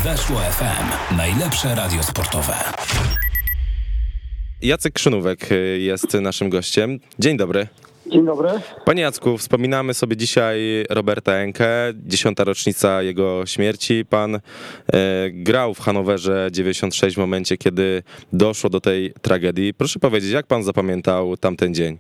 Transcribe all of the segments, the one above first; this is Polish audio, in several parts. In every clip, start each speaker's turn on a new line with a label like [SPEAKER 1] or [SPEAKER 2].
[SPEAKER 1] Weszło FM. Najlepsze radio sportowe.
[SPEAKER 2] Jacek Krzynówek jest naszym gościem. Dzień dobry.
[SPEAKER 3] Dzień dobry.
[SPEAKER 2] Panie Jacku, wspominamy sobie dzisiaj Roberta Enkę, 10. rocznica jego śmierci. Pan grał w Hanowerze 96 w momencie, kiedy doszło do tej tragedii. Proszę powiedzieć, jak pan zapamiętał tamten dzień?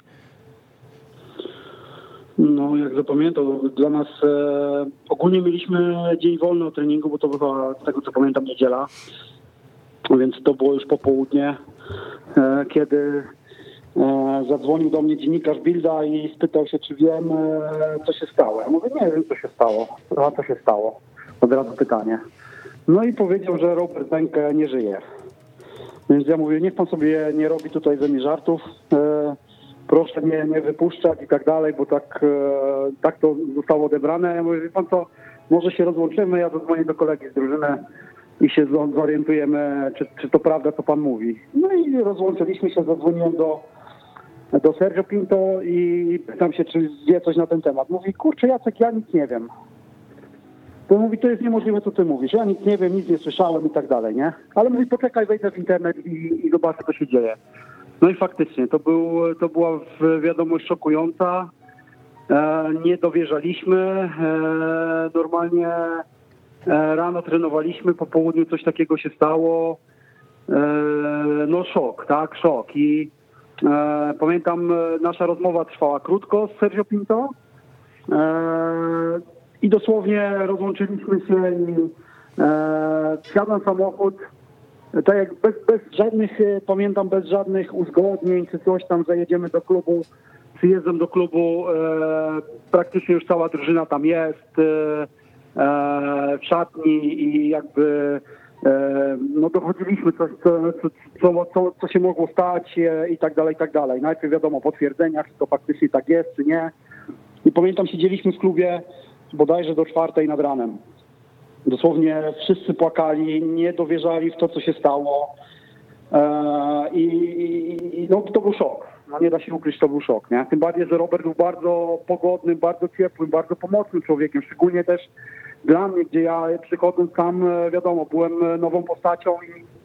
[SPEAKER 3] No, jak zapamiętał, dla nas ogólnie mieliśmy dzień wolny od treningu, bo to była, z tego co pamiętam, niedziela. Więc to było już popołudnie, kiedy zadzwonił do mnie dziennikarz Bilda i spytał się, czy wiem, co się stało. Ja mówię, nie wiem, co się stało. A co się stało? Od razu pytanie. No i powiedział, że Robert Enke nie żyje. Więc ja mówię, niech pan sobie nie robi tutaj ze mnie żartów. Proszę mnie nie wypuszczać i tak dalej, bo tak to zostało odebrane. Ja mówię, wie pan co, może się rozłączymy, ja zadzwonię do kolegi z drużyny i się zorientujemy, czy to prawda, co pan mówi. No i rozłączyliśmy się, zadzwoniłem do Sergio Pinto i pytam się, czy wie coś na ten temat. Mówi, kurczę Jacek, ja nic nie wiem. To mówi, to jest niemożliwe, co ty mówisz. Ja nic nie wiem, nic nie słyszałem i tak dalej, nie? Ale mówi, poczekaj, wejdę w internet i zobaczę, co się dzieje. No i faktycznie, to była wiadomość szokująca. Nie dowierzaliśmy. Normalnie rano trenowaliśmy, po południu coś takiego się stało. No szok, tak, szok. I pamiętam, nasza rozmowa trwała krótko z Sergio Pinto. I dosłownie rozłączyliśmy się i wsiadłem w samochód. Tak jak bez żadnych, pamiętam, bez żadnych uzgodnień czy coś tam, że jedziemy do klubu, przyjeżdżam do klubu, praktycznie już cała drużyna tam jest, w szatni i jakby no dochodziliśmy coś, co się mogło stać i tak dalej, i tak dalej. Najpierw wiadomo, potwierdzenia, czy to faktycznie tak jest, czy nie. I pamiętam, siedzieliśmy w klubie bodajże do 4:00 nad ranem. Dosłownie wszyscy płakali, nie dowierzali w to, co się stało. I no, to był szok. No, nie da się ukryć, to był szok, nie? Tym bardziej, że Robert był bardzo pogodnym, bardzo ciepłym, bardzo pomocnym człowiekiem. Szczególnie też dla mnie, gdzie ja przychodząc tam, wiadomo, byłem nową postacią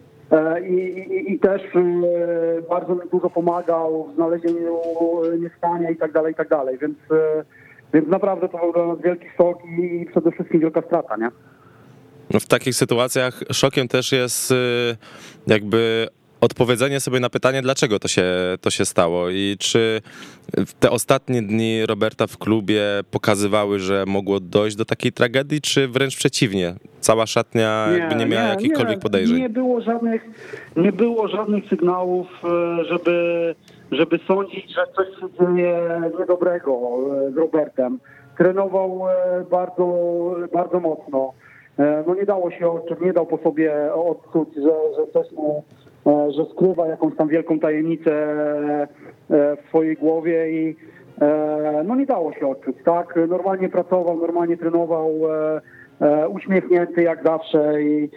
[SPEAKER 3] i też bardzo mi dużo pomagał w znalezieniu mieszkania i tak dalej, i tak dalej. Więc naprawdę to był dla nas wielki szok i przede wszystkim wielka strata, nie?
[SPEAKER 2] No w takich sytuacjach szokiem też jest jakby odpowiedzenie sobie na pytanie, dlaczego to się stało i czy te ostatnie dni Roberta w klubie pokazywały, że mogło dojść do takiej tragedii, czy wręcz przeciwnie? Cała szatnia nie miała jakichkolwiek podejrzeń?
[SPEAKER 3] Nie było żadnych sygnałów, żeby sądzić, że coś się dzieje niedobrego z Robertem. Trenował bardzo, bardzo mocno. No nie dał po sobie odczuć, że coś mu, że skrywa jakąś tam wielką tajemnicę w swojej głowie i no nie dało się odczuć, tak? Normalnie pracował, normalnie trenował, uśmiechnięty jak zawsze i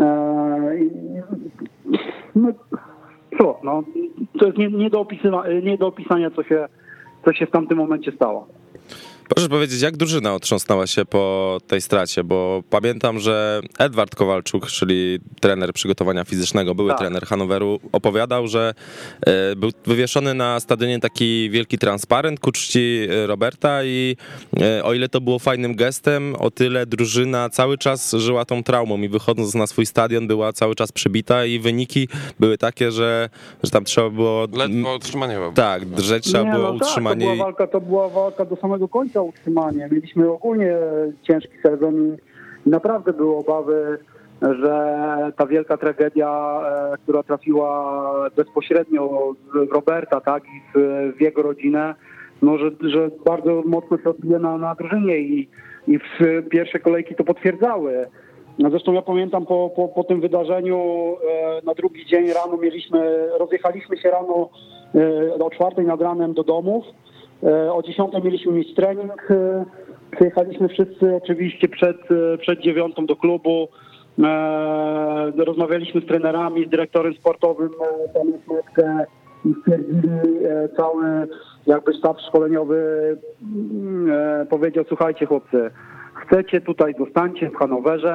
[SPEAKER 3] no, to jest nie do opisania, co się w tamtym momencie stało.
[SPEAKER 2] Proszę powiedzieć, jak drużyna otrząsnęła się po tej stracie, bo pamiętam, że Edward Kowalczuk, czyli trener przygotowania fizycznego, były trener Hanoweru, opowiadał, że był wywieszony na stadionie taki wielki transparent ku czci Roberta i o ile to było fajnym gestem, o tyle drużyna cały czas żyła tą traumą i wychodząc na swój stadion była cały czas przybita i wyniki były takie, że tam trzeba było...
[SPEAKER 4] Ledwo utrzymanie.
[SPEAKER 2] Tak, że trzeba było utrzymanie.
[SPEAKER 3] To była walka do samego końca, utrzymanie. Mieliśmy ogólnie ciężki sezon i naprawdę były obawy, że ta wielka tragedia, która trafiła bezpośrednio w Roberta, tak, i w jego rodzinę, no, że bardzo mocno się odbije na drużynie i w pierwsze kolejki to potwierdzały. No zresztą ja pamiętam po tym wydarzeniu na drugi dzień rano rozjechaliśmy się rano o 4:00 nad ranem do domów. O 10:00 mieliśmy mieć trening. Przyjechaliśmy wszyscy oczywiście przed 9:00 do klubu. Rozmawialiśmy z trenerami, z dyrektorem sportowym panem Śmietkę i stwierdzili, cały jakby sztab szkoleniowy powiedział, słuchajcie chłopcy, chcecie tutaj, zostańcie w Hanowerze,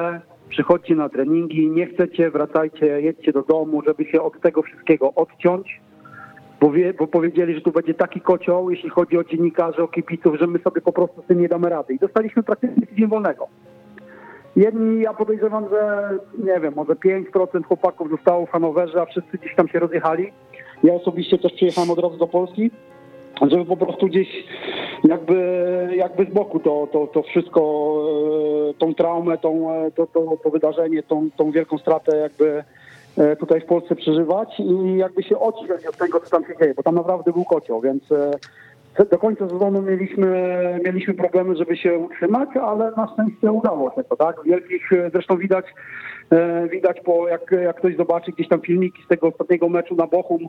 [SPEAKER 3] przychodźcie na treningi, nie chcecie, wracajcie, jedźcie do domu, żeby się od tego wszystkiego odciąć, bo powiedzieli, że tu będzie taki kocioł, jeśli chodzi o dziennikarzy, o kibiców, że my sobie po prostu z tym nie damy rady. I dostaliśmy praktycznie tydzień wolnego. Jedni, ja podejrzewam, że nie wiem, może 5% chłopaków zostało w Hanowerze, a wszyscy gdzieś tam się rozjechali. Ja osobiście też przyjechałem od razu do Polski, żeby po prostu gdzieś jakby z boku to wszystko, tą traumę, to wydarzenie, tą wielką stratę jakby tutaj w Polsce przeżywać i jakby się odciąć od tego, co tam się dzieje, bo tam naprawdę był kocioł, więc do końca sezonu mieliśmy problemy, żeby się utrzymać, ale na szczęście udało się to, tak? Wielkich, zresztą widać jak ktoś zobaczy gdzieś tam filmiki z tego ostatniego meczu na Bochum,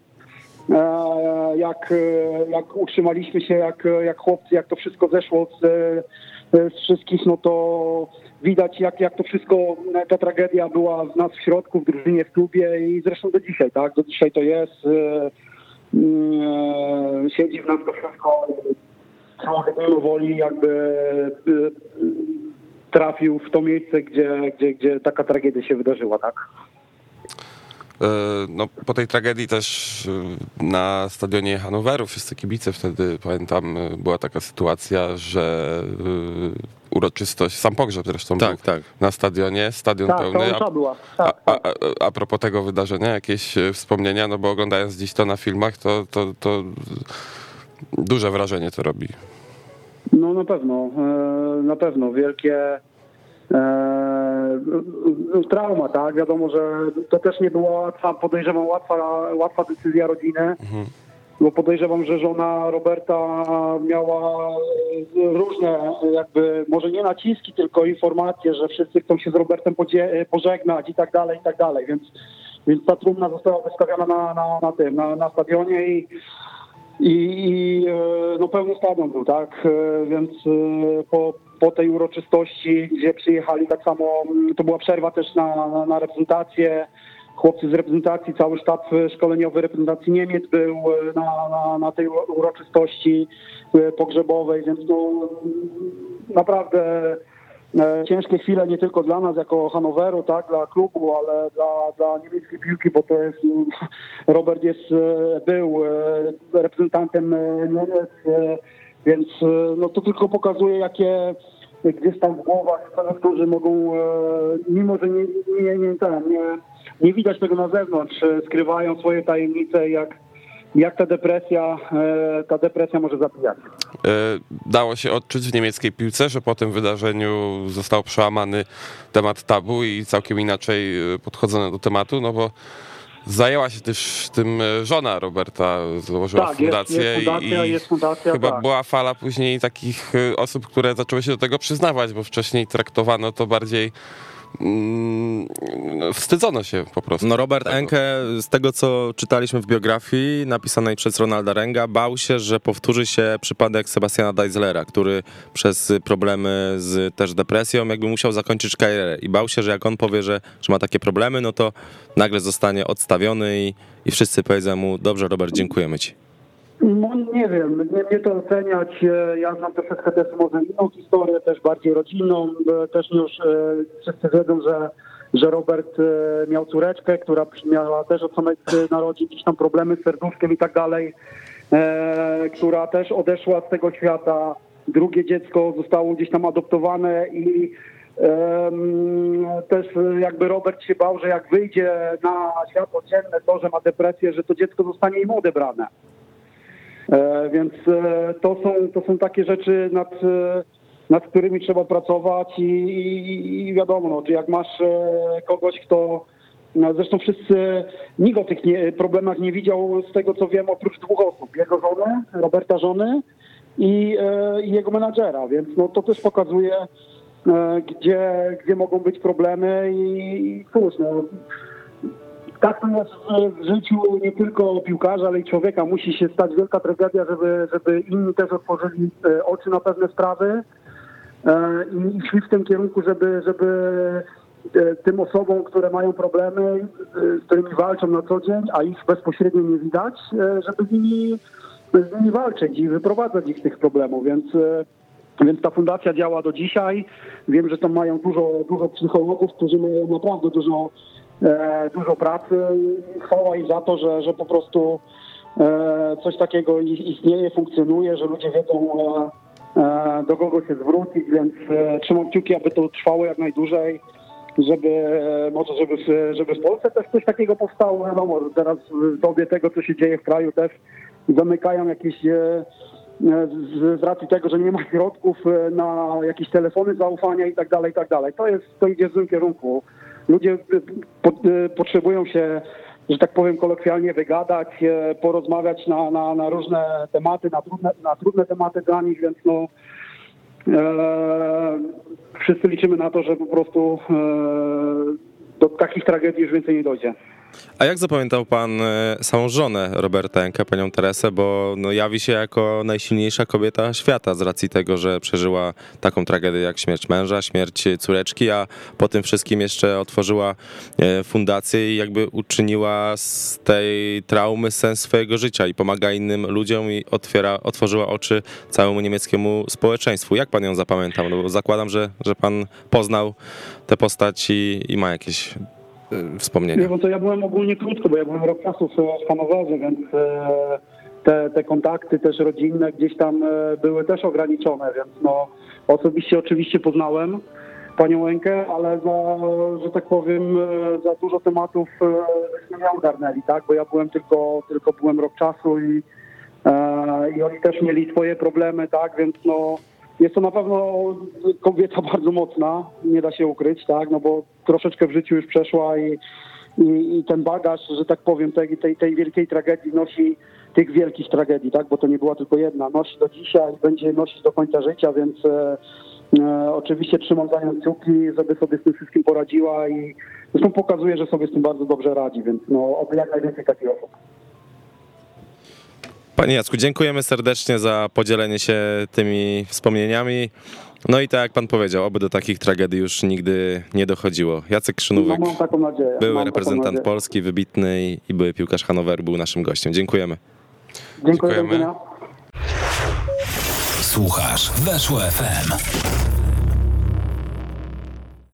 [SPEAKER 3] jak utrzymaliśmy się, jak chłopcy, jak to wszystko zeszło z wszystkich, no to widać jak to wszystko, ta tragedia była w nas w środku, w drużynie, w klubie i zresztą do dzisiaj, tak? Do dzisiaj to jest. Siedzi w nas to wszystko, człowiek mimo woli jakby trafił w to miejsce, gdzie taka tragedia się wydarzyła, tak?
[SPEAKER 4] No, po tej tragedii też na stadionie Hanoweru wszyscy kibice wtedy, pamiętam, była taka sytuacja, że uroczystość, sam pogrzeb zresztą był na stadionie, stadion pełny.
[SPEAKER 3] Była.
[SPEAKER 4] A propos tego wydarzenia, jakieś wspomnienia, no bo oglądając dziś to na filmach, to duże wrażenie to robi.
[SPEAKER 3] No na pewno wielkie trauma, tak? Wiadomo, że to też nie była łatwa, podejrzewam, łatwa decyzja rodziny, bo podejrzewam, że żona Roberta miała różne jakby, może nie naciski, tylko informacje, że wszyscy chcą się z Robertem pożegnać i tak dalej, więc ta trumna została wystawiona na stadionie i no pełny stadion był, tak, więc po tej uroczystości, gdzie przyjechali tak samo, to była przerwa też na reprezentację, chłopcy z reprezentacji, cały sztab szkoleniowy reprezentacji Niemiec był na tej uroczystości pogrzebowej, więc no naprawdę ciężkie chwile nie tylko dla nas jako Hanoweru, tak, dla klubu, ale dla niemieckiej piłki, bo to jest, Robert był reprezentantem Niemiec, więc no to tylko pokazuje, jakie gdzieś tam w głowach którzy mogą, mimo że nie widać tego na zewnątrz, skrywają swoje tajemnice, jak ta depresja może zabijać.
[SPEAKER 4] Dało się odczuć w niemieckiej piłce, że po tym wydarzeniu został przełamany temat tabu i całkiem inaczej podchodzono do tematu, no bo zajęła się też tym żona Roberta, założyła fundację
[SPEAKER 3] jest fundacja,
[SPEAKER 4] chyba była fala później takich osób, które zaczęły się do tego przyznawać, bo wcześniej traktowano to bardziej wstydzono się po prostu.
[SPEAKER 2] No Robert Enke, z tego co czytaliśmy w biografii napisanej przez Ronalda Renga, bał się, że powtórzy się przypadek Sebastiana Deislera, który przez problemy z też depresją jakby musiał zakończyć karierę i bał się, że jak on powie, że ma takie problemy, no to nagle zostanie odstawiony i wszyscy powiedzą mu: dobrze, Robert, dziękujemy ci.
[SPEAKER 3] No nie wiem, nie to oceniać. Ja znam troszeczkę też może inną historię, też bardziej rodzinną. Też już wszyscy wiedzą, że Robert miał córeczkę, która miała też od samych narodzin jakieś tam problemy z serduszkiem i tak dalej, która też odeszła z tego świata. Drugie dziecko zostało gdzieś tam adoptowane i też jakby Robert się bał, że jak wyjdzie na światło dzienne to, że ma depresję, że to dziecko zostanie im odebrane. Więc to są takie rzeczy, nad którymi trzeba pracować i wiadomo, no, jak masz kogoś, kto, zresztą nikt o tych problemach nie widział, z tego co wiem, oprócz dwóch osób, jego żony, Roberta żony i jego menadżera, więc no, to też pokazuje, gdzie mogą być problemy i cóż, no, tak to jest w życiu nie tylko piłkarza, ale i człowieka. Musi się stać wielka tragedia, żeby inni też otworzyli oczy na pewne sprawy i szli w tym kierunku, żeby tym osobom, które mają problemy, z którymi walczą na co dzień, a ich bezpośrednio nie widać, żeby z nimi walczyć i wyprowadzać ich z tych problemów. Więc Więc ta fundacja działa do dzisiaj. Wiem, że tam mają dużo psychologów, którzy mają naprawdę dużo pracy. Chwała im za to, że po prostu coś takiego istnieje, funkcjonuje, że ludzie wiedzą, do kogo się zwrócić, więc trzymam kciuki, aby to trwało jak najdłużej, żeby w Polsce też coś takiego powstało. Wiadomo, że teraz w dobie tego, co się dzieje w kraju, też zamykają jakieś, z racji tego, że nie ma środków na jakieś telefony zaufania i tak dalej. To idzie w złym kierunku. Ludzie potrzebują się, że tak powiem kolokwialnie, wygadać, porozmawiać na różne tematy, na trudne tematy dla nich, więc wszyscy liczymy na to, że po prostu do takich tragedii już więcej nie dojdzie.
[SPEAKER 2] A jak zapamiętał pan samą żonę Roberta Enke, panią Teresę, bo jawi się jako najsilniejsza kobieta świata z racji tego, że przeżyła taką tragedię jak śmierć męża, śmierć córeczki, a po tym wszystkim jeszcze otworzyła fundację i jakby uczyniła z tej traumy sens swojego życia i pomaga innym ludziom i otworzyła oczy całemu niemieckiemu społeczeństwu. Jak pan ją zapamiętał? No bo zakładam, że pan poznał tę postać i ma jakieś wspomnienia.
[SPEAKER 3] Nie, bo to ja byłem ogólnie krótko, bo ja byłem rok czasu w Hanowerze, więc te kontakty też rodzinne gdzieś tam były też ograniczone, więc osobiście oczywiście poznałem panią Enkę, ale że tak powiem, za dużo tematów żeśmy nie ogarnęli, tak? Bo ja byłem tylko byłem rok czasu i oni też mieli swoje problemy, tak? Więc jest to na pewno kobieta bardzo mocna, nie da się ukryć, tak, bo troszeczkę w życiu już przeszła i ten bagaż, że tak powiem, tej wielkiej tragedii nosi, tych wielkich tragedii, tak, bo to nie była tylko jedna, nosi do dzisiaj i będzie nosić do końca życia, więc oczywiście trzymam za nią kciuki, żeby sobie z tym wszystkim poradziła i zresztą pokazuje, że sobie z tym bardzo dobrze radzi, więc oby jak najwięcej takich osób.
[SPEAKER 2] Panie Jacku, dziękujemy serdecznie za podzielenie się tymi wspomnieniami. No i tak jak pan powiedział, oby do takich tragedii już nigdy nie dochodziło. Jacek Krzynówek,
[SPEAKER 3] mam taką nadzieję.
[SPEAKER 2] były reprezentant Polski, wybitny i były piłkarz Hanoweru, był naszym gościem. Dziękujemy.
[SPEAKER 3] Dziękujemy.
[SPEAKER 1] Słuchasz Weszło FM.